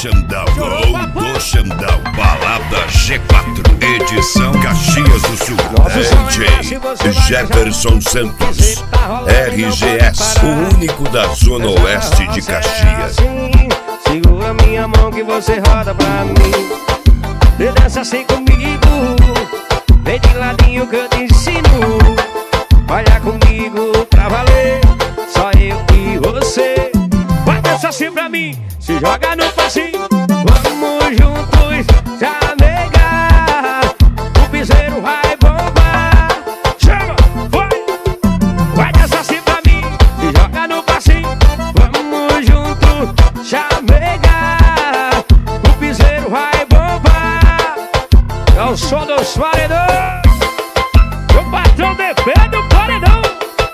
Xandão, gol do Xandão, balada G4, edição Caxias do Sul. DJ Jefferson Santos, RGS, o único da Zona Oeste de Caxias. Segura minha mão que você roda pra mim. E dança assim comigo, vem de ladinho que eu te ensino. Olha comigo pra valer, só eu e você. Vai dançar assim pra mim, se joga no passinho. Vamos juntos chamegar, o piseiro vai bombar. Chama, vai dançar assim pra mim, se joga no passinho. Vamos juntos chamegar, o piseiro vai bombar. É o som dos paredões, o patrão depende do paredão.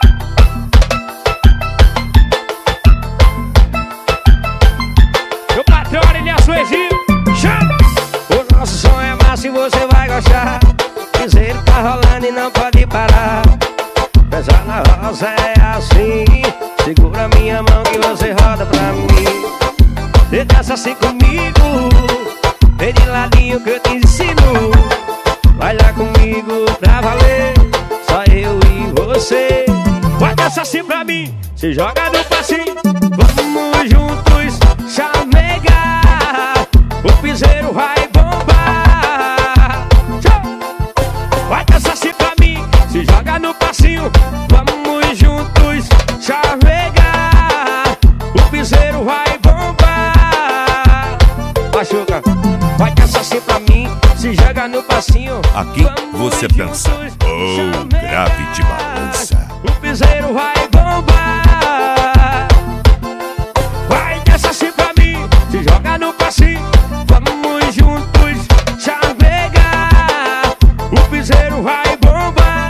O patrão Arilha Suezinho, chama! O nosso som é massa e você vai gostar. Piseiro tá rolando e não pode parar. Pensar na rosa é assim, segura minha mão que você roda pra mim. E dança assim comigo, vem de ladinho que eu te ensino. Vai lá comigo pra valer, só eu e você. Vai dançar assim pra mim, se joga no passinho. Vamos juntos chamegar, o piseiro vai bombar. Vai dançar assim pra mim, se joga no passinho. Vamos juntos chamegar, o piseiro vai bombar. Machuca, vai dançar assim pra mim, se joga no passinho. Aqui você pensa, oh, grave de balança. O piseiro vai bombar. Vai dançar assim pra mim, se joga no passinho. Vamos juntos chamegar, o piseiro vai bombar.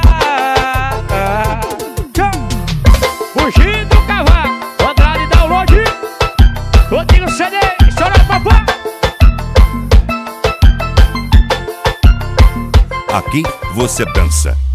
Fugindo do cavalo, Andrade Download, Rodrigo CD, estoura papá. Aqui você pensa,